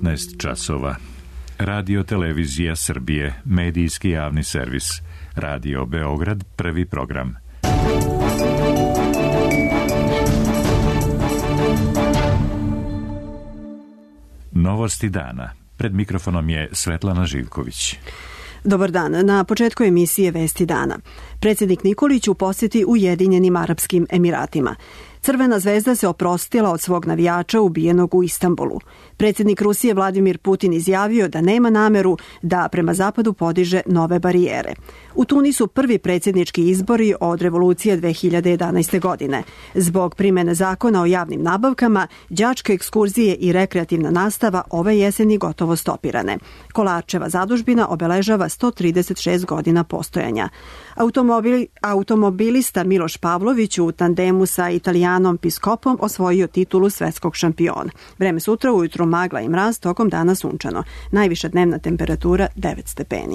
19 časova. Radio Televizija Srbije, medijski javni servis. Radio Beograd, prvi program. Novosti dana. Pred mikrofonom je Svetlana Živković. Dobar dan. Na početku emisije Vesti dana. Predsjednik Nikolić u posjeti Ujedinjenim Arapskim Emiratima. Crvena zvezda se oprostila od svog navijača ubijenog u Istanbulu. Predsjednik Rusije Vladimir Putin izjavio da nema nameru da prema zapadu podiže nove barijere. U Tunisu prvi predsjednički izbori od revolucije 2011. godine. Zbog primjene zakona o javnim nabavkama, đačke ekskurzije i rekreativna nastava ove jeseni gotovo stopirane. Kolarčeva zadužbina obeležava 136 godina postojanja. Automobilista Miloš Pavlović u tandemu sa Italijanom Piscopom osvojio titulu svetskog šampiona. Vreme sutra ujutru magla i mraz, tokom dana sunčano. Najviša dnevna temperatura 9 stepeni.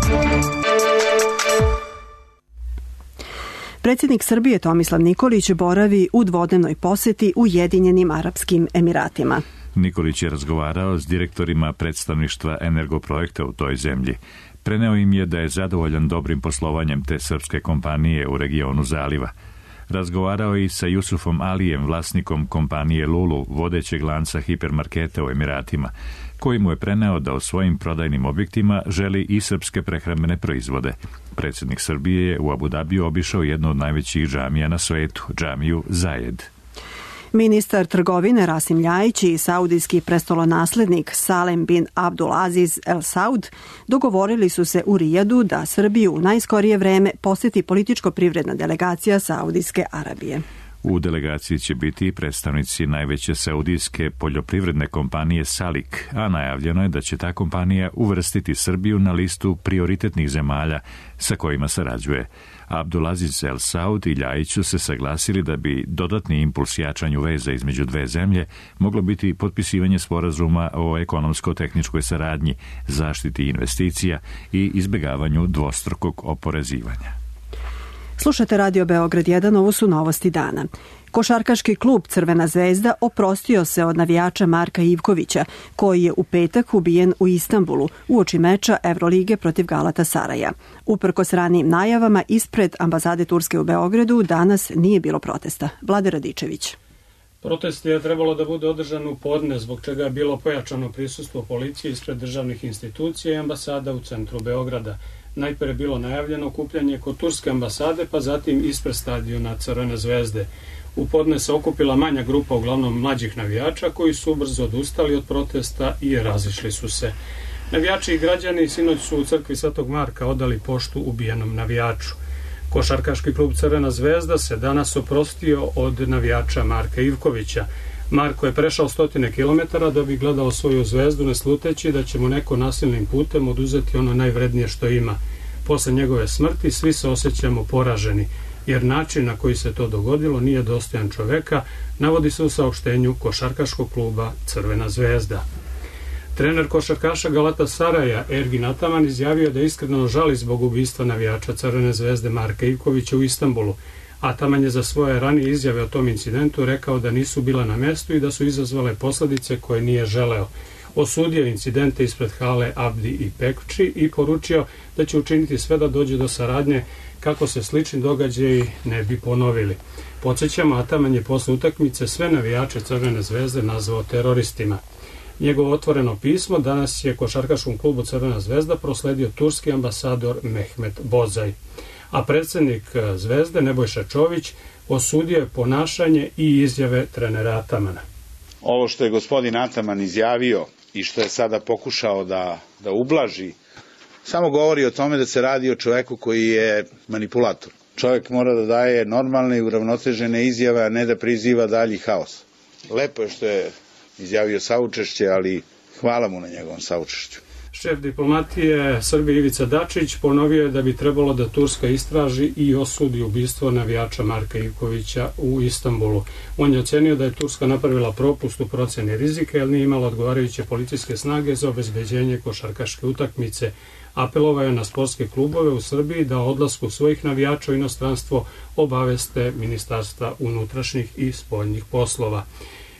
Predsjednik Srbije Tomislav Nikolić boravi u dvodnevnoj posjeti Ujedinjenim Arapskim Emiratima. Nikolić je razgovarao s direktorima predstavništva Energoprojekta u toj zemlji. Preneo im je da je zadovoljan dobrim poslovanjem te srpske kompanije u regionu Zaliva. Razgovarao je i sa Jusufom Alijem, vlasnikom kompanije Lulu, vodećeg lanca hipermarketa u Emiratima, koji mu je preneo da u svojim prodajnim objektima želi i srpske prehrambene proizvode. Predsjednik Srbije je u Abu Dabiju obišao jednu od najvećih džamija na svetu, džamiju Zajed. Ministar trgovine Rasim Ljajić i saudijski prestolonaslednik Salem bin Abdulaziz El Saud dogovorili su se u Rijadu da Srbiju u najskorije vreme posjeti političko-privredna delegacija Saudijske Arabije. U delegaciji će biti i predstavnici najveće saudijske poljoprivredne kompanije Salik, a najavljeno je da će ta kompanija uvrstiti Srbiju na listu prioritetnih zemalja sa kojima sarađuje. Abdulaziz El Saud i Ljajić su se saglasili da bi dodatni impuls jačanju veza između dve zemlje moglo biti potpisivanje sporazuma o ekonomsko-tehničkoj saradnji, zaštiti investicija i izbjegavanju dvostrukog oporezivanja. Slušate Radio Beograd 1, ovo su novosti dana. Košarkaški klub Crvena zvezda oprostio se od navijača Marka Ivkovića, koji je u petak ubijen u Istanbulu uoči meča Evrolige protiv Galatasaraja. Uprkos ranijim najavama, ispred ambasade Turske u Beogradu danas nije bilo protesta. Vlade Radičević. Protest je trebalo da bude održan u podne, zbog čega je bilo pojačano prisustvo policije ispred državnih institucija i ambasada u centru Beograda. Najpre je bilo najavljeno okupljanje kod turske ambasade, pa zatim ispred stadiona Crvene zvezde. U podne se okupila manja grupa, uglavnom mlađih navijača, koji su brzo odustali od protesta i razišli su se. Navijači i građani sinoć su u crkvi Svetog Marka odali poštu ubijenom navijaču. Košarkaški klub Crvena zvezda se danas oprostio od navijača Marka Ivkovića. Marko je prešao 100 kilometara da bi gledao svoju zvezdu, ne sluteći da će mu neko nasilnim putem oduzeti ono najvrednije što ima. Posle njegove smrti svi se osjećamo poraženi, jer način na koji se to dogodilo nije dostojan čoveka, navodi se u saopštenju košarkaškog kluba Crvena zvezda. Trener košarkaša Galatasaraja Ergin Ataman izjavio da iskreno žali zbog ubistva navijača Crvene zvezde Marka Ivkovića u Istanbulu. Ataman je za svoje ranije izjave o tom incidentu rekao da nisu bila na mjestu i da su izazvale posljedice koje nije želeo. Osudio incidente ispred hale Abdi i Pekči i poručio da će učiniti sve da dođe do saradnje kako se slični događaji ne bi ponovili. Podsjećamo, Ataman je posle utakmice sve navijače Crvene zvezde nazvao teroristima. Njegovo otvoreno pismo danas je košarkaškom klubu Crvena zvezda prosledio turski ambasador Mehmet Bozaj. A predsjednik Zvezde Nebojša Čović osudio je ponašanje i izjave trenera Atamana. Ovo što je gospodin Ataman izjavio i što je sada pokušao da ublaži, samo govori o tome da se radi o čoveku koji je manipulator. Čovjek mora da daje normalne i uravnotežene izjave, a ne da priziva dalji haos. Lepo je što je izjavio saučešće, ali hvala mu na njegovom saučešću. Šef diplomatije Srbije Ivica Dačić ponovio je da bi trebalo da Turska istraži i osudi ubistvo navijača Marka Ivkovića u Istanbulu. On je ocenio da je Turska napravila propust u proceni rizika jer nije imala odgovarajuće policijske snage za obezbeđenje košarkaške utakmice. Apelovao je na sportske klubove u Srbiji da o odlasku svojih navijača u inostranstvo obaveste Ministarstva unutrašnjih i spoljnih poslova.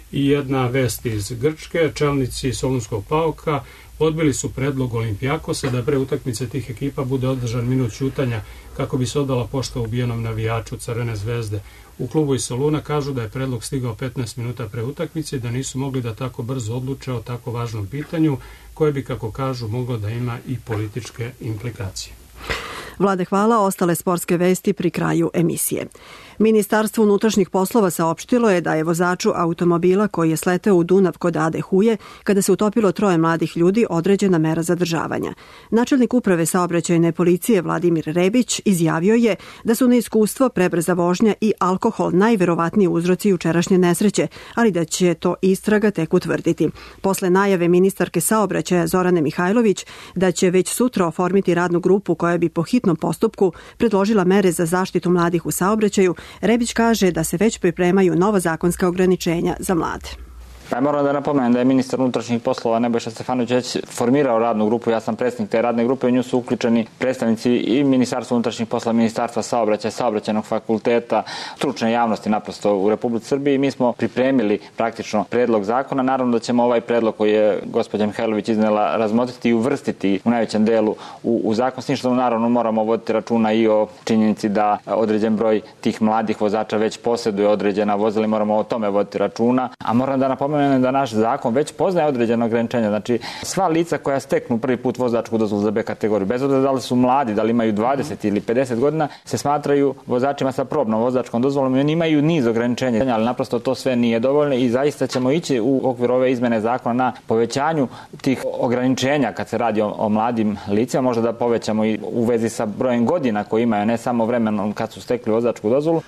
I jedna vest iz Grčke, čelnici Solunskog PAOK-a odbili su predlog Olimpijakosa da pre utakmice tih ekipa bude održan minut ćutanja kako bi se odala pošta ubijenom navijaču Crvene zvezde. U klubu iz Soluna kažu da je predlog stigao 15 minuta pre utakmice i da nisu mogli da tako brzo odluče o tako važnom pitanju koje bi, kako kažu, moglo da ima i političke implikacije. Vlade, hvala. Ostale sportske vesti pri kraju emisije. Ministarstvo unutrašnjih poslova saopštilo je da je vozaču automobila koji je sleteo u Dunav kod Ade Huje, kada se utopilo 3 mladih ljudi, određena mera zadržavanja. Načelnik uprave saobraćajne policije Vladimir Rebić izjavio je da su neiskustvo, prebrza vožnja i alkohol najverovatniji uzroci jučerašnje nesreće, ali da će to istraga tek utvrditi. Posle najave ministarke saobraćaja Zorane Mihajlović da će već sutra oformiti radnu grupu koja bi po hitnom postupku predložila mere za zaštitu mladih u saobraćaju, Rebić kaže da se već pripremaju nova zakonska ograničenja za mlade. Moram da napomenem da je ministar unutrašnjih poslova Nebojša Stefanović već formirao radnu grupu, ja sam predsjednik te radne grupe, u nju su uključeni predstavnici i Ministarstva unutrašnjih poslova, Ministarstva saobraćaja, Saobraćajnog fakulteta, stručne javnosti naprosto u Republici Srbiji. Mi smo pripremili praktično predlog zakona, naravno da ćemo ovaj predlog koji je gospođa Mihajlović iznela razmotriti i uvrstiti u najvećem delu u zakon, s tim što naravno moramo voditi računa i o činjenici da određen broj tih mladih vozača već posjeduje određena vozila i moramo o tome voditi računa, a moram da napomenem da naš zakon već poznaje određeno ograničenje. Znači, sva lica koja steknu prvi put vozačku dozvolu za B kategoriju, bez obzira da li su mladi, da li imaju 20 ili 50 godina, se smatraju vozačima sa probnom vozačkom dozvolom i oni imaju niz ograničenja, ali naprosto to sve nije dovoljno i zaista ćemo ići u okviru ove izmene zakona na povećanju tih ograničenja kad se radi o mladim licima, možda da povećamo i u vezi sa brojem godina koji imaju, ne samo vremenom kad su stekli vozačku dozvolu.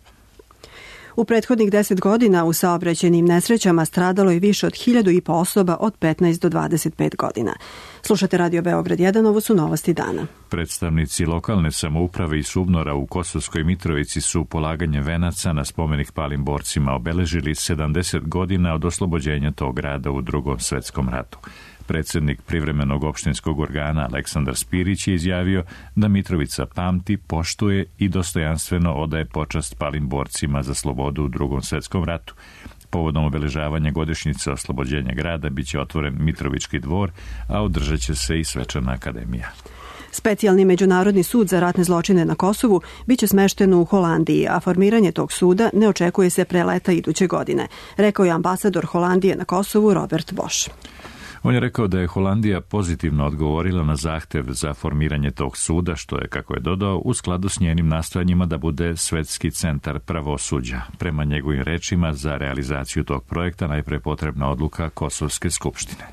U prethodnih 10 godina u saobraćajnim nesrećama stradalo je više od 1.500 osoba od 15 do 25 godina. Slušate Radio Beograd 1, ovo su novosti dana. Predstavnici lokalne samouprave i Subnora u Kosovskoj Mitrovici su polaganje venaca na spomenik palim borcima obeležili 70 godina od oslobođenja tog grada u Drugom svetskom ratu. Predsjednik privremenog opštinskog organa Aleksandar Spirić je izjavio da Mitrovica pamti, poštuje i dostojanstveno odaje počast palim borcima za slobodu u Drugom svetskom ratu. Povodom obeležavanja godišnjice oslobođenja grada biće otvoren Mitrovički dvor, a održat će se i svečana akademija. Specijalni međunarodni sud za ratne zločine na Kosovu biće smešten u Holandiji, a formiranje tog suda ne očekuje se pre leta iduće godine, rekao je ambasador Holandije na Kosovu Robert Bosch. On je rekao da je Holandija pozitivno odgovorila na zahtev za formiranje tog suda, što je, kako je dodao, u skladu s njenim nastojanjima da bude svetski centar pravosuđa. Prema njegovim rečima, za realizaciju tog projekta najpre potrebna odluka Kosovske skupštine.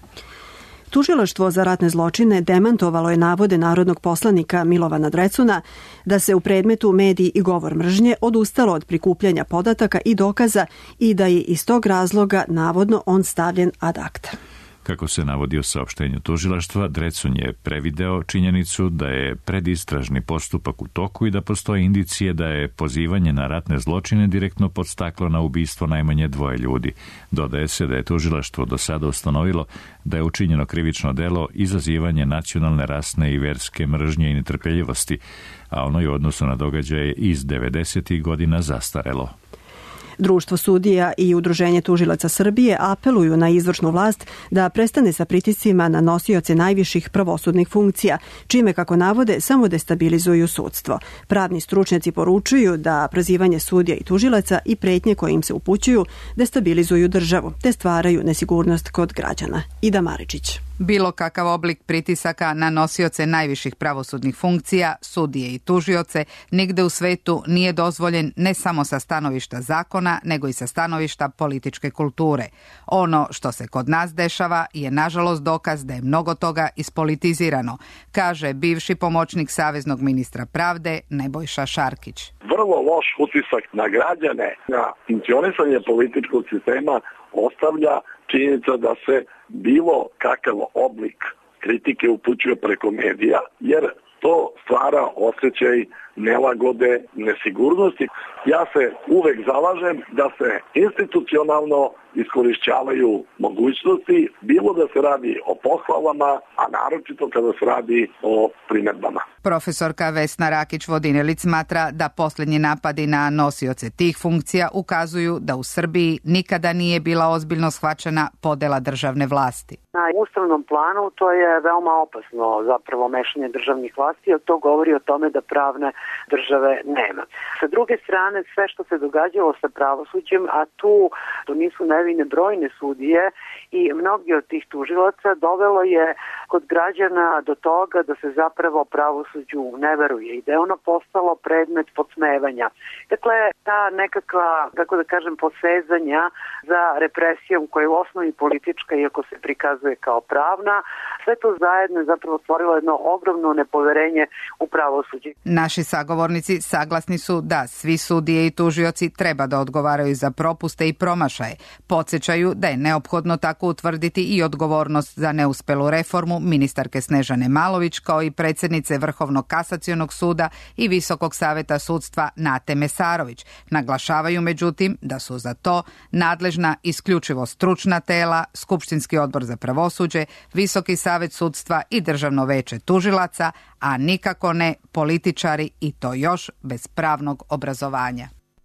Tužilaštvo za ratne zločine demantovalo je navode narodnog poslanika Milovana Drecuna da se u predmetu mediji i govor mržnje odustalo od prikupljanja podataka i dokaza i da je iz tog razloga navodno on stavljen ad acta. Kako se navodi u saopštenju tužilaštva, Drecun je prevideo činjenicu da je predistražni postupak u toku i da postoje indicije da je pozivanje na ratne zločine direktno podstaklo na ubistvo najmanje 2 ljudi. Dodaje se da je tužilaštvo do sada ustanovilo da je učinjeno krivično delo izazivanje nacionalne, rasne i verske mržnje i netrpeljivosti, a ono je u odnosu na događaje iz 90. godina zastarelo. Društvo sudija i Udruženje tužilaca Srbije apeluju na izvršnu vlast da prestane sa pritiscima na nosioce najviših pravosudnih funkcija, čime, kako navode, samo destabilizuju sudstvo. Pravni stručnjaci poručuju da prozivanje sudija i tužilaca i pretnje koje im se upućuju destabilizuju državu, te stvaraju nesigurnost kod građana. Ida Maričić. Bilo kakav oblik pritisaka na nosioce najviših pravosudnih funkcija, sudije i tužioce, nigde u svetu nije dozvoljen ne samo sa stanovišta zakona, nego i sa stanovišta političke kulture. Ono što se kod nas dešava je nažalost dokaz da je mnogo toga ispolitizirano, kaže bivši pomoćnik saveznog ministra pravde Nebojša Šarkić. Vrlo loš utisak na građane, na funkcionisanje političkog sistema ostavlja činjenica da se bilo kakav oblik kritike upućuje preko medija, jer to stvara osjećaj nelagode, nesigurnosti. Ja se uvek zalažem da se institucionalno iskorišćavaju mogućnosti, bilo da se radi o pohvalama, a naročito kada se radi o primedbama. Profesorka Vesna Rakić-Vodinelić smatra da posljednji napadi na nosioce tih funkcija ukazuju da u Srbiji nikada nije bila ozbiljno shvaćena podela državne vlasti. Na ustavnom planu to je veoma opasno zapravo mešanje državnih vlasti, jer to govori o tome da pravne države nema. Sa druge strane, sve što se događalo sa pravosuđem, a tu to nisu nevine brojne sudije i mnogi od tih tužilaca, dovelo je kod građana do toga da se zapravo pravosuđu ne veruje i da je ono postalo predmet podsmevanja. Dakle, ta nekakva, kako da kažem, posezanja za represijom koja je u osnovi politička, iako se prikazuje kao pravna, sve to zajedno je zapravo stvorilo jedno ogromno nepoverenje u pravosuđe. Naši sagovornici saglasni su da svi sudije i tužioci treba da odgovaraju za propuste i promašaje. Podsjećaju da je neophodno tako utvrditi i odgovornost za neuspelu reformu ministarke Snežane Malović kao i predsjednice Vrhovnog kasacionog suda i Visokog saveta sudstva Nate Mesarović. Naglašavaju međutim da su za to nadležna isključivo stručna tela, Skupštinski odbor za pravosuđe, Visoki savet sudstva i Državno veće tužilaca, a nikako ne političari i to još bez pravnog obrazovanja.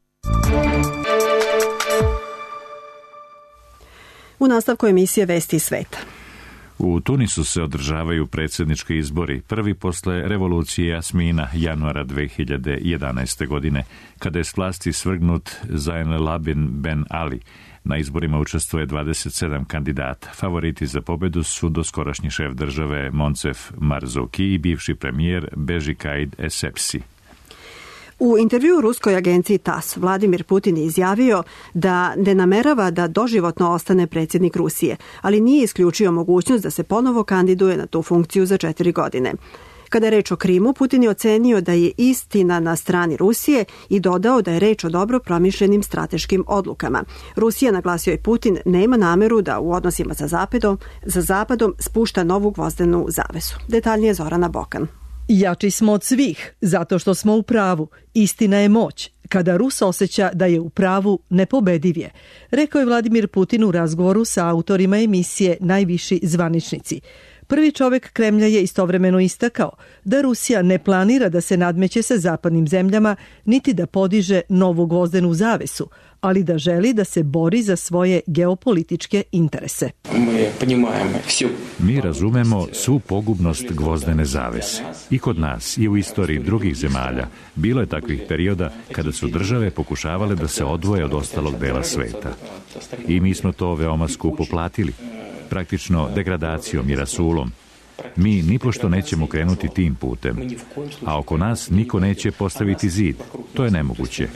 U nastavku emisije Vesti iz sveta. U Tunisu se održavaju predsjednički izbori, prvi posle revolucije Jasmina januara 2011. godine, kada je s vlasti svrgnut Zain Labin Ben Ali. Na izborima učestvuje 27 kandidata. Favoriti za pobedu su doskorašnji šef države Moncef Marzouki i bivši premijer Beži Caid Essebsi. U intervjuu ruskoj agenciji TASS Vladimir Putin je izjavio da ne namerava da doživotno ostane predsjednik Rusije, ali nije isključio mogućnost da se ponovo kandiduje na tu funkciju za 4 godine. Kada je reč o Krimu, Putin je ocenio da je istina na strani Rusije i dodao da je reč o dobro promišljenim strateškim odlukama. Rusija, naglasio je Putin, nema nameru da u odnosima sa Zapadom spušta novu gvozdenu zavesu. Detaljnije Zorana Bokan. Jači smo od svih, zato što smo u pravu. Istina je moć. Kada Rus osjeća da je u pravu, nepobediv je, rekao je Vladimir Putin u razgovoru sa autorima emisije Najviši zvaničnici. Prvi čovjek Kremlja je istovremeno istakao da Rusija ne planira da se nadmeće sa zapadnim zemljama niti da podiže novu gvozdenu zavesu, ali da želi da se bori za svoje geopolitičke interese. Mi razumemo svu pogubnost gvozdene zavese. I kod nas i u istoriji drugih zemalja bilo je takvih perioda kada su države pokušavale da se odvoje od ostalog dela sveta. I mi smo to veoma skupo platili. Praktično degradacijom i rasulom. Mi nipošto nećemo krenuti tim putem, a oko nas niko neće postaviti zid. To je nemoguće.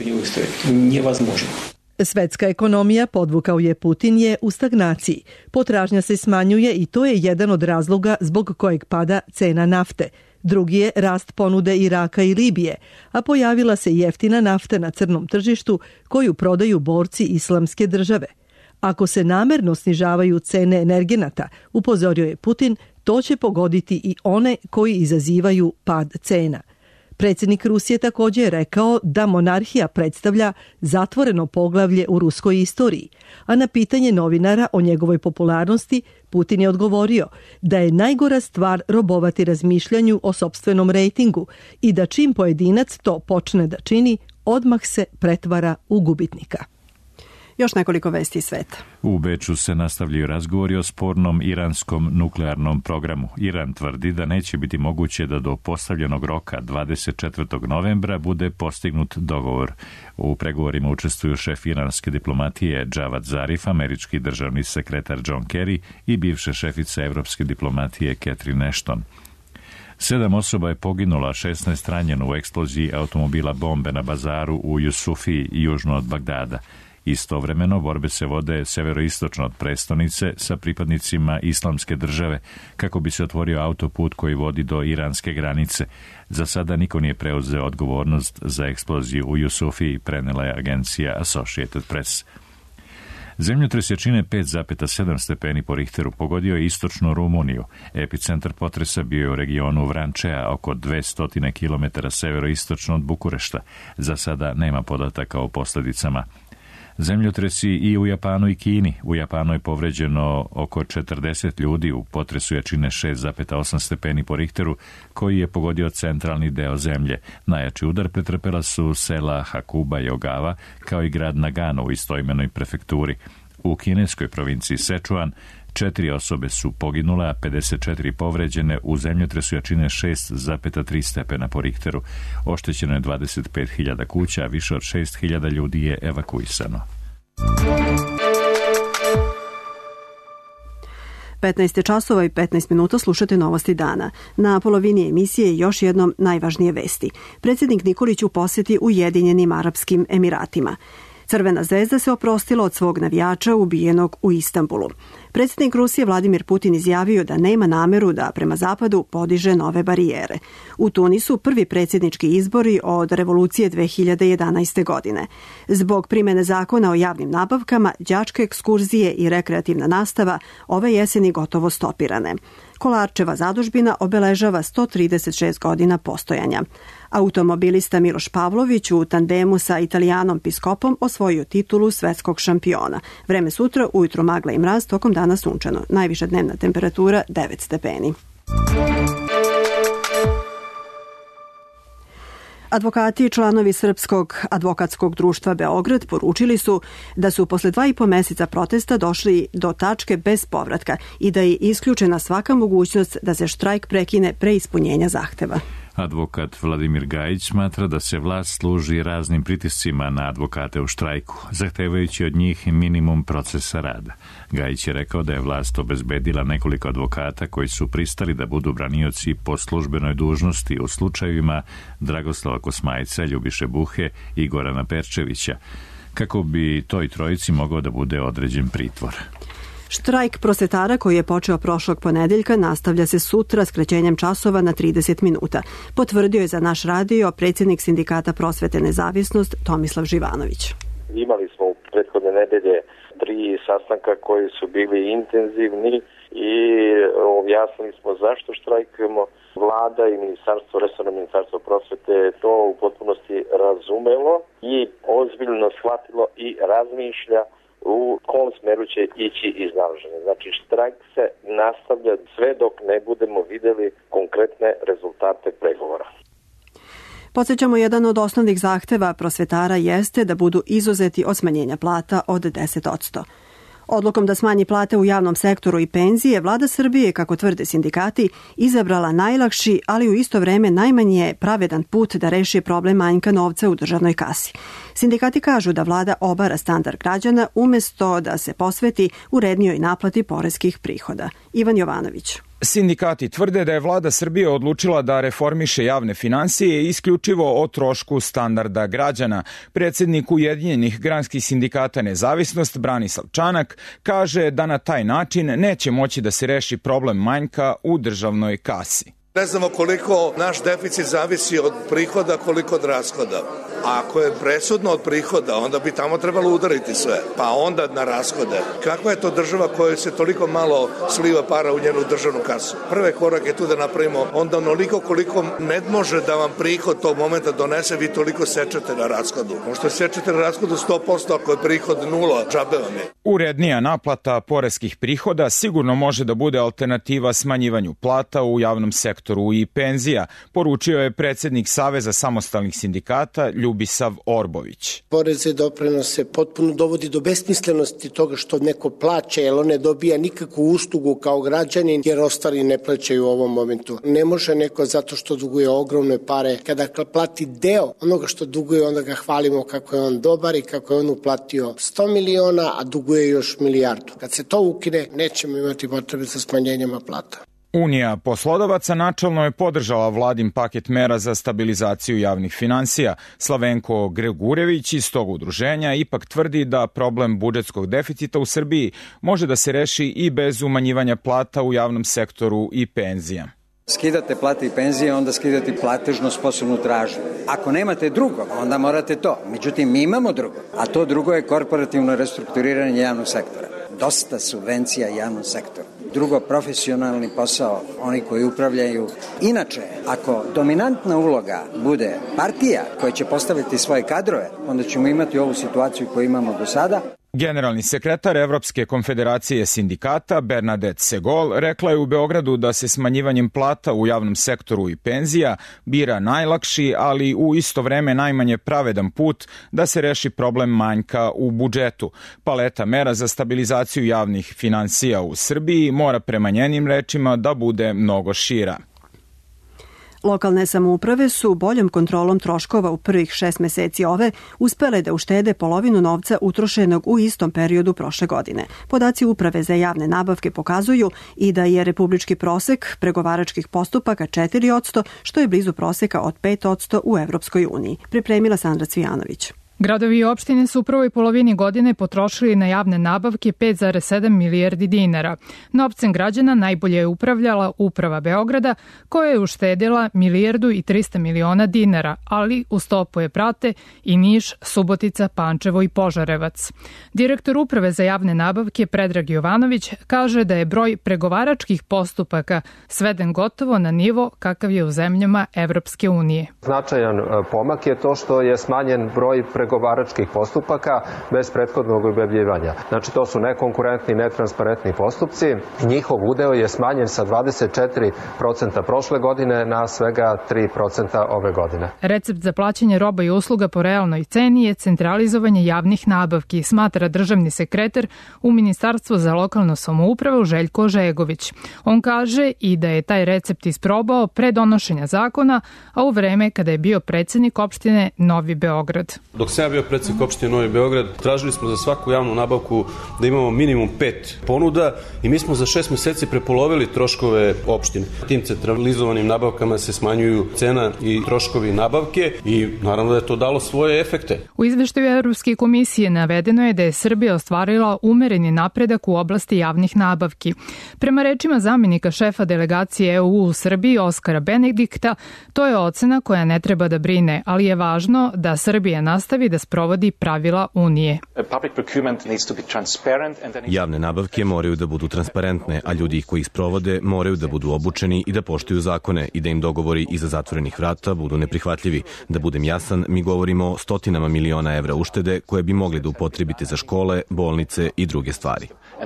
Svetska ekonomija, podvukao je Putin, je u stagnaciji. Potražnja se smanjuje i to je jedan od razloga zbog kojeg pada cena nafte. Drugi je rast ponude Iraka i Libije, a pojavila se jeftina nafta na crnom tržištu koju prodaju borci Islamske države. Ako se namerno snižavaju cene energenata, upozorio je Putin, to će pogoditi i one koji izazivaju pad cena. Predsjednik Rusije također je rekao da monarhija predstavlja zatvoreno poglavlje u ruskoj istoriji, a na pitanje novinara o njegovoj popularnosti Putin je odgovorio da je najgora stvar robovati razmišljanju o sopstvenom rejtingu i da čim pojedinac to počne da čini, odmah se pretvara u gubitnika. Još nekoliko vesti iz sveta. U Beču se nastavljaju razgovori o spornom iranskom nuklearnom programu. Iran tvrdi da neće biti moguće da do postavljenog roka 24. novembra bude postignut dogovor. U pregovorima učestvuju šef iranske diplomatije Javad Zarif, američki državni sekretar John Kerry i bivša šefica evropske diplomatije Catherine Ashton. 7 osoba je poginula, 16 ranjeno u eksploziji automobila bombe na bazaru u Jusufiji, južno od Bagdada. Istovremeno, borbe se vode severoistočno od prestonice sa pripadnicima Islamske države kako bi se otvorio autoput koji vodi do iranske granice. Za sada niko nije preuzeo odgovornost za eksploziju u Jusufiji, prenela je agencija Associated Press. Zemljotres jačine 5,7 stepeni po Richteru pogodio je istočnu Rumuniju. Epicentar potresa bio je u regionu Vrančea, oko 200 km severoistočno od Bukurešta. Za sada nema podataka o posljedicama. Zemljotresi i u Japanu i Kini. U Japanu je povređeno oko 40 ljudi u potresu jačine 6,8 stepeni po Richteru, koji je pogodio centralni deo zemlje. Najjači udar pretrpela su sela Hakuba i Ogawa, kao i grad Nagano u istoimenoj prefekturi. U kineskoj provinciji Sichuan 4 osobe su poginule, a 54 povređene u zemljotresu jačine 6,3 stepena po Richteru. Oštećeno je 25.000 kuća, a više od 6.000 ljudi je evakuisano. 15 časova i 15 minuta slušate Novosti dana. Na polovini emisije još jednom najvažnije vesti. Predsjednik Nikolić u posjeti Ujedinjenim Arapskim Emiratima. Crvena zvezda se oprostila od svog navijača ubijenog u Istanbulu. Predsjednik Rusije Vladimir Putin izjavio da nema nameru da prema zapadu podiže nove barijere. U Tunisu prvi predsjednički izbori od revolucije 2011. godine. Zbog primjene zakona o javnim nabavkama, đačke ekskurzije i rekreativna nastava ove jeseni gotovo stopirane. Kolarčeva zadužbina obeležava 136 godina postojanja. Automobilista Miloš Pavlović u tandemu sa Italijanom Piskopom osvojio titulu svetskog šampiona. Vreme sutra, ujutro magla i mraz, tokom dana sunčano. Najviša dnevna temperatura 9 stepeni. Advokati i članovi Srpskog advokatskog društva Beograd poručili su da su posle 2,5 meseca protesta došli do tačke bez povratka i da je isključena svaka mogućnost da se štrajk prekine pre ispunjenja zahteva. Advokat Vladimir Gajić smatra da se vlast služi raznim pritiscima na advokate u štrajku, zahtevajući od njih minimum procesa rada. Gajić je rekao da je vlast obezbedila nekoliko advokata koji su pristali da budu branioci po službenoj dužnosti u slučajevima Dragoslava Kosmajca, Ljubiše Buhe i Gorana Perčevića, kako bi toj trojici mogao da bude određen pritvor. Štrajk prosvetara koji je počeo prošlog ponedeljka nastavlja se sutra skraćenjem časova na 30 minuta. Potvrdio je za naš radio predsjednik Sindikata prosvete Nezavisnost Tomislav Živanović. Imali smo u prethodne nedelje 3 sastanka koji su bili intenzivni i objasnili smo zašto štrajkujemo. Vlada i resorno ministarstvo prosvete je to u potpunosti razumelo i ozbiljno shvatilo i razmišlja u kom smeru će ići iznalaženje. Znači, štrajk se nastavlja sve dok ne budemo vidjeli konkretne rezultate pregovora. Podsjećamo, jedan od osnovnih zahteva prosvetara jeste da budu izuzeti od smanjenja plata od 10%. Odlukom da smanji plate u javnom sektoru i penzije, vlada Srbije, kako tvrde sindikati, izabrala najlakši, ali u isto vreme najmanje pravedan put da reši problem manjka novca u državnoj kasi. Sindikati kažu da vlada obara standard građana umjesto da se posveti urednijoj naplati poreskih prihoda. Ivan Jovanović. Sindikati tvrde da je vlada Srbije odlučila da reformiše javne finansije isključivo o trošku standarda građana. Predsjednik Ujedinjenih granskih sindikata Nezavisnost Branislav Čanak kaže da na taj način neće moći da se reši problem manjka u državnoj kasi. Ne znamo koliko naš deficit zavisi od prihoda, koliko od rashoda. A ako je presudno od prihoda, onda bi tamo trebalo udariti sve, pa onda na rashode. Kakva je to država koja se toliko malo sliva para u njenu državnu kasu? Prve korak je tu da napravimo onda onoliko koliko ne može da vam prihod tog momenta donese, vi toliko sečete na rashodu. Možete sečete na rashodu 100%, ako je prihod 0, džabe vam je. Urednija naplata poreskih prihoda sigurno može da bude alternativa smanjivanju plata u javnom sektoru i penzija, poručio je predsjednik Saveza samostalnih sindikata Ljubisav Orbović. Poreze i doprinose potpuno dovodi do besmislenosti toga što neko plaća, jer on ne dobija nikakvu uslugu kao građanin, jer ostali ne plaćaju u ovom momentu. Ne može neko zato što duguje ogromne pare. Kada plati deo onoga što duguje, onda ga hvalimo kako je on dobar i kako je on uplatio 100 miliona, a duguje još milijardu. Kad se to ukine, nećemo imati potrebe za smanjenjama plata. Unija poslodavaca načelno je podržala vladin paket mera za stabilizaciju javnih finansija. Slavenko Gregurević iz tog udruženja ipak tvrdi da problem budžetskog deficita u Srbiji može da se reši i bez umanjivanja plata u javnom sektoru i penzija. Skidate plate i penzije, onda skidate platežno sposobnu tražnju. Ako nemate drugo, onda morate to. Međutim, mi imamo drugo, a to drugo je korporativno restrukturiranje javnog sektora. Dosta subvencija javnom sektoru. Drugo, profesionalni posao, oni koji upravljaju. Inače, ako dominantna uloga bude partija koja će postaviti svoje kadrove, onda ćemo imati ovu situaciju koju imamo do sada. Generalni sekretar Evropske konfederacije sindikata Bernadette Segol rekla je u Beogradu da se smanjivanjem plata u javnom sektoru i penzija bira najlakši, ali u isto vreme najmanje pravedan put da se reši problem manjka u budžetu. Paleta mera za stabilizaciju javnih finansija u Srbiji mora prema njenim rečima da bude mnogo šira. Lokalne samouprave su boljom kontrolom troškova u prvih 6 meseci ove uspele da uštede polovinu novca utrošenog u istom periodu prošle godine. Podaci Uprave za javne nabavke pokazuju i da je republički prosek pregovaračkih postupaka 4%, što je blizu proseka od 5% u Evropskoj uniji. Pripremila Sandra Cvijanović. Gradovi i opštine su u prvoj polovini godine potrošili na javne nabavke 5,7 milijardi dinara. Novcem građana najbolje je upravljala Uprava Beograda, koja je uštedila 1,3 milijardi dinara, ali u stopu je prate i Niš, Subotica, Pančevo i Požarevac. Direktor Uprave za javne nabavke Predrag Jovanović kaže da je broj pregovaračkih postupaka sveden gotovo na nivo kakav je u zemljama Evropske unije. Značajan pomak je to što je smanjen broj pregovaračkih postupaka bez prethodnog objavljivanja. Znači, to su nekonkurentni, netransparentni postupci. Njihov udeo je smanjen sa 24% prošle godine na svega 3% ove godine. Recept za plaćanje roba i usluga po realnoj ceni je centralizovanje javnih nabavki, smatra državni sekretar u Ministarstvu za lokalnu samoupravu Željko Žegović. On kaže i da je taj recept isprobao pre donošenja zakona, a u vreme kada je bio predsednik opštine Novi Beograd. Dok sam ja bio predsjednik opštine Novi Beograd, tražili smo za svaku javnu nabavku da imamo minimum 5 ponuda i mi smo za 6 meseci prepolovili troškove opštine. Tim centralizovanim nabavkama se smanjuju cena i troškovi nabavke i naravno da je to dalo svoje efekte. U izveštaju Evropske komisije navedeno je da je Srbija ostvarila umereni napredak u oblasti javnih nabavki. Prema rečima zamenika šefa delegacije EU u Srbiji Oskara Benedikta, to je ocena koja ne treba da brine, ali je važno da Srbija nastavi da sprovodi pravila Unije. Javne nabavke moraju da budu transparentne, a ljudi koji ih sprovode moraju da budu obučeni i da poštuju zakone i da im dogovori iza zatvorenih vrata budu neprihvatljivi. Da budem jasan, mi govorimo o stotinama miliona evra uštede koje bi mogli da upotrebite za škole, bolnice i druge stvari.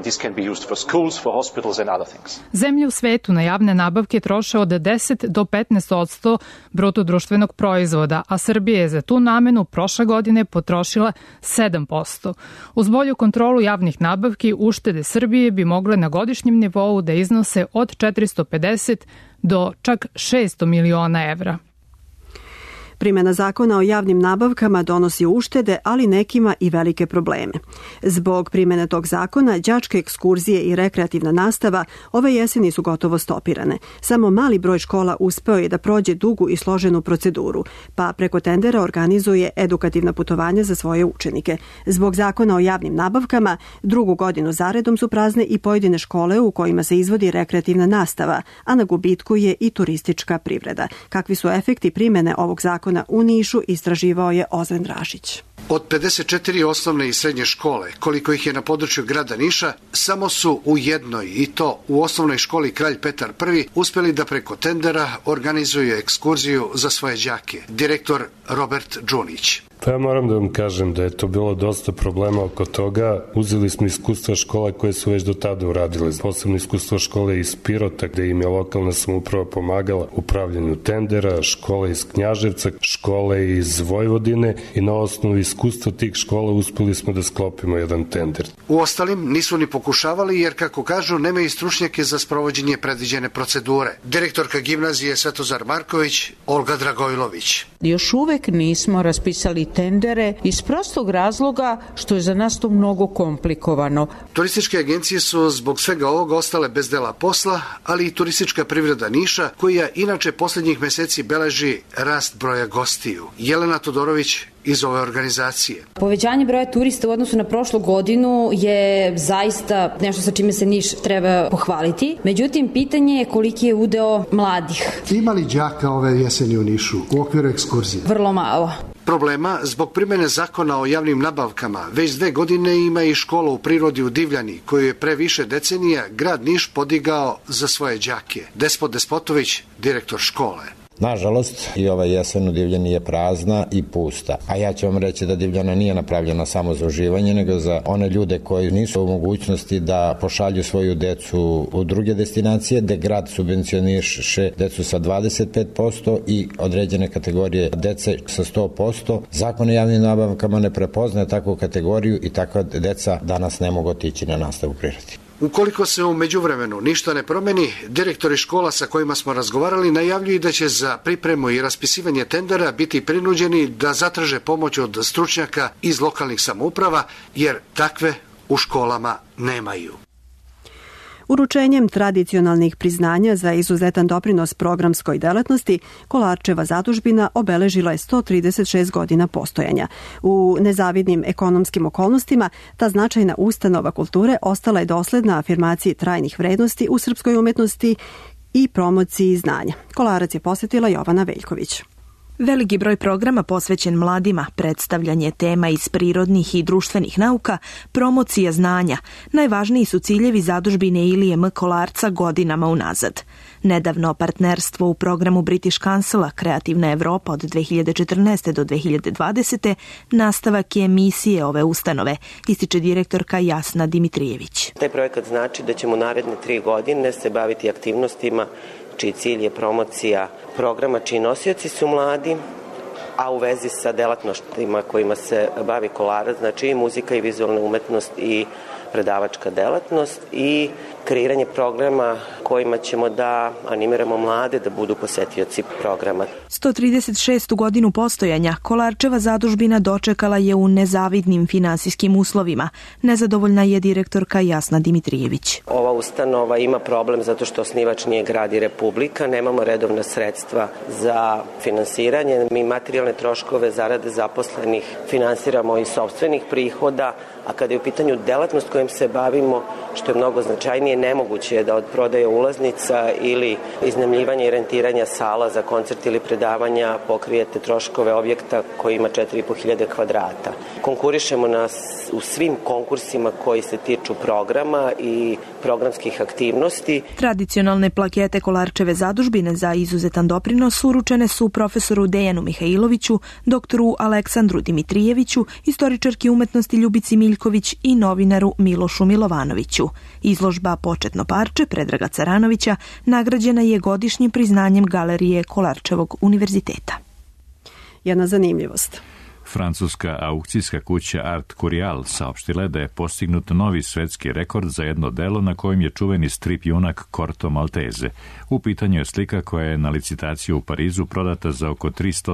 Zemlje u svetu na javne nabavke troše od 10 do 15% bruto društvenog proizvoda, a Srbija je za tu namenu prošle godine potrošila 7%. Uz bolju kontrolu javnih nabavki, uštede Srbije bi mogle na godišnjem nivou da iznose od 450 do čak 600 miliona evra. Primjena zakona o javnim nabavkama donosi uštede, ali nekima i velike probleme. Zbog primjene tog zakona, đačke ekskurzije i rekreativna nastava ove jeseni su gotovo stopirane. Samo mali broj škola uspeo je da prođe dugu i složenu proceduru, pa preko tendera organizuje edukativna putovanja za svoje učenike. Zbog zakona o javnim nabavkama, drugu godinu zaredom su prazne i pojedine škole u kojima se izvodi rekreativna nastava, a na gubitku je i turistička privreda. Kakvi su efekti primjene ovog zakona u Nišu, istraživao je Ozren Dražić. Od 54 osnovne i srednje škole, koliko ih je na području grada Niša, samo su u jednoj, i to u osnovnoj školi Kralj Petar I, uspeli da preko tendera organizuju ekskurziju za svoje đake. Direktor Robert Džunić. Pa ja moram da vam kažem da je to bilo dosta problema oko toga. Uzeli smo iskustva škola koje su već do tada uradile. Posebno iskustva škole iz Pirota, gde im je lokalna samouprava pomagala u pravljenju tendera, škole iz Knjaževca, škole iz Vojvodine i na osnovu iskustva tih škola uspeli smo da sklopimo jedan tender. U ostalim nisu ni pokušavali jer, kako kažu, nemaju stručnjake za sprovođenje predviđene procedure. Direktorka gimnazije Svetozar Marković, Olga Dragojlović. Još uvek nismo raspisali tendere iz prostog razloga što je za nas to mnogo komplikovano. Turističke agencije su zbog svega ovoga ostale bez dela posla, ali i turistička privreda Niša, koja inače poslednjih meseci beleži rast broja gostiju. Jelena Todorović iz ove organizacije. Povećanje broja turista u odnosu na prošlu godinu je zaista nešto sa čime se Niš treba pohvaliti. Međutim, pitanje je koliki je udeo mladih. Ima li đaka ove jeseni u Nišu u okviru ekskurzije? Vrlo malo. Problema zbog primjene zakona o javnim nabavkama već 2 godine ima i škola u prirodi u Divljani, koju je pre više decenija grad Niš podigao za svoje đake. Despot Despotović, direktor škole. Nažalost, i ova jesen u Divljani je prazna i pusta. A ja ću vam reći da Divljana nije napravljena samo za uživanje, nego za one ljude koji nisu u mogućnosti da pošalju svoju decu u druge destinacije, gde grad subvencioniše decu sa 25% i određene kategorije dece sa 100%. Zakon o javnim nabavkama ne prepoznaje takvu kategoriju i takva deca danas ne mogu otići na nastavu u prirodi. Ukoliko se u međuvremenu ništa ne promeni, direktori škola sa kojima smo razgovarali najavljuju da će za pripremu i raspisivanje tendera biti prinuđeni da zatraže pomoć od stručnjaka iz lokalnih samouprava, jer takve u školama nemaju. Uručenjem tradicionalnih priznanja za izuzetan doprinos programskoj delatnosti, Kolarčeva zadužbina obeležila je 136 godina postojanja. U nezavidnim ekonomskim okolnostima ta značajna ustanova kulture ostala je dosledna afirmaciji trajnih vrednosti u srpskoj umetnosti i promociji znanja. Kolarac je posjetila Jovana Veljković. Veliki broj programa posvećen mladima, predstavljanje tema iz prirodnih i društvenih nauka, promocija znanja, najvažniji su ciljevi zadužbine Ilije M. Kolarca godinama unazad. Nedavno partnerstvo u programu British Councila Kreativna Evropa od 2014. do 2020. nastavak je misije ove ustanove, ističe direktorka Jasna Dimitrijević. Taj projekat znači da ćemo naredne 3 godine se baviti aktivnostima čiji cilj je promocija programa čiji nosioci su mladi, a u vezi sa delatnostima kojima se bavi Kolarac, znači i muzika i vizualna umetnost i predavačka delatnost i kreiranje programa kojima ćemo da animiramo mlade da budu posetioci programa. 136. godinu postojanja Kolarčeva zadužbina dočekala je u nezavidnim finansijskim uslovima. Nezadovoljna je direktorka Jasna Dimitrijević. Ova ustanova ima problem zato što osnivač nije grad i republika, nemamo redovna sredstva za finansiranje. Mi materijalne troškove zarade zaposlenih finansiramo iz sopstvenih prihoda, a kada je u pitanju delatnost kojim se bavimo, što je mnogo značajnije, nemoguće je da od prodaje ulaznica ili iznajmljivanja i rentiranja sala za koncert ili predavanja pokrijete troškove objekta koji ima 4.500 kvadrata. Konkurišemo u svim konkursima koji se tiču programa i programskih aktivnosti. Tradicionalne plakete Kolarčeve zadužbine za izuzetan doprinos uručene su profesoru Dejanu Mihajloviću, doktoru Aleksandru Dimitrijeviću, istoričarki umetnosti Ljubici Miljković i novinaru Milošu Milovanoviću. Izložba Početno parče Predraga Caranovića nagrađena je godišnjim priznanjem Galerije Kolarčevog univerziteta. Jedna zanimljivost. Francuska aukcijska kuća Art Curial saopštila je da je postignut novi svetski rekord za jedno delo na kojem je čuveni strip junak Corto Maltese. U pitanju je slika koja je na licitaciju u Parizu prodata za oko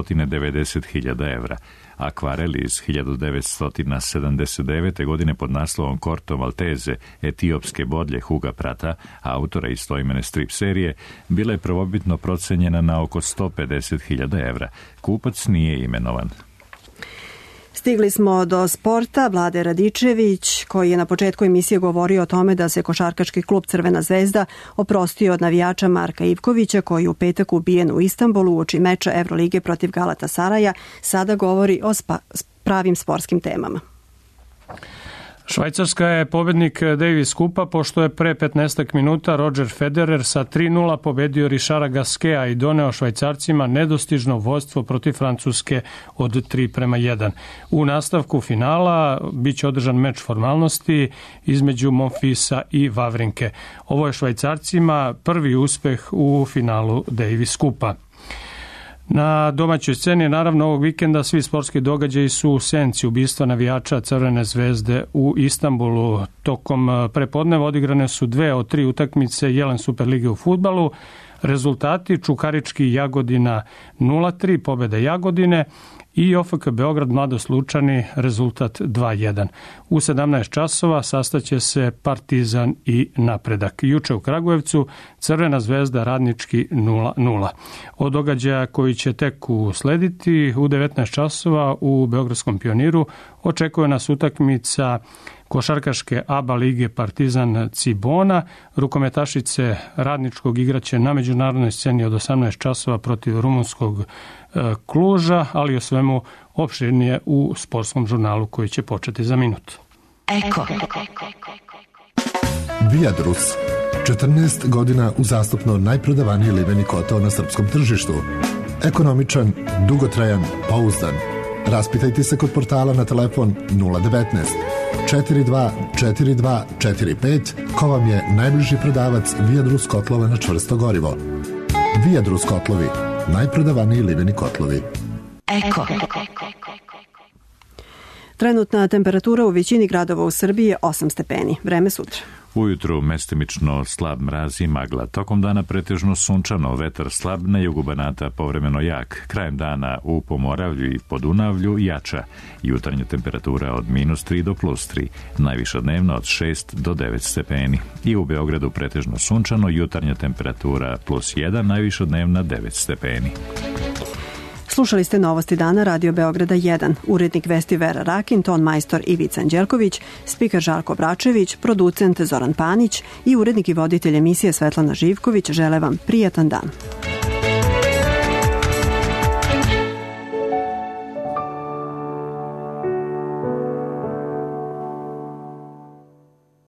390.000 evra. Akvarel iz 1979. godine pod naslovom Corto Maltese, etiopske bodlje Huga Prata, autora istoimene strip serije, bila je prvobitno procenjena na oko 150.000 evra. Kupac nije imenovan. Stigli smo do sporta. Vlade Radičević, koji je na početku emisije govorio o tome da se košarkaški klub Crvena zvezda oprostio od navijača Marka Ivkovića, koji je u petak ubijen u Istanbulu uoči meča Evrolige protiv Galatasaraja, sada govori o pravim sportskim temama. Švajcarska je pobednik Davis Kupa, pošto je pre 15 minuta Roger Federer sa 3:0 pobedio Richarda Gasqueta i doneo Švajcarcima nedostižno vođstvo protiv Francuske od 3:1. U nastavku finala biće održan meč formalnosti između Monfisa i Vavrinke. Ovo je Švajcarcima prvi uspeh u finalu Davis Kupa. Na domaćoj sceni, naravno, ovog vikenda svi sportski događaji su u senci ubistva navijača Crvene zvezde u Istanbulu. Tokom prepodneva odigrane su 2 od 3 utakmice Jelen Superlige u fudbalu. Rezultati: Čukarički Jagodina 0:3, pobeda Jagodine, i OFK Beograd Mladost Lučani rezultat 2:1. U 17 časova sastaće se Partizan i Napredak. Juče u Kragujevcu Crvena zvezda Radnički 0:0. Od događaja koji će tek uslediti u 19 časova u Beogradskom Pioniru očekuje nas utakmica košarkaške ABA lige Partizan Cibona. Rukometašice Radničkog igraće na međunarodnoj sceni od 18 časova protiv rumunskog Kluža, ali o svemu opširnije u sportskom žurnalu koji će početi za minut. Eko. Viadrus. 14 godina uzastopno najprodavaniji liveni kotao na srpskom tržištu. Ekonomičan, dugotrajan, pouzdan. Raspitajte se kod portala na telefon 019 42 42 45 ko vam je najbliži prodavac Viadrus kotlova na čvrsto gorivo. Viadrus kotlovi, najprodavaniji liveni kotlovi. Eko. Trenutna temperatura u većini gradova u Srbiji je 8 stepeni. Vreme sutra. Ujutru mestimično slab mraz i magla. Tokom dana pretežno sunčano, vetar slab, na jugu Banata povremeno jak. Krajem dana u Pomoravlju i Podunavlju jača. Jutarnja temperatura od -3 do +3. Najviša dnevno od 6 do 9 stepeni. I u Beogradu pretežno sunčano, jutarnja temperatura +1, najviša dnevna 9 stepeni. Slušali ste Novosti dana Radio Beograda 1. Urednik vesti Vera Rakin, ton majstor Ivica Anđelković, spiker Žarko Bračević, producent Zoran Panić i urednik i voditelj emisije Svetlana Živković žele vam prijatan dan.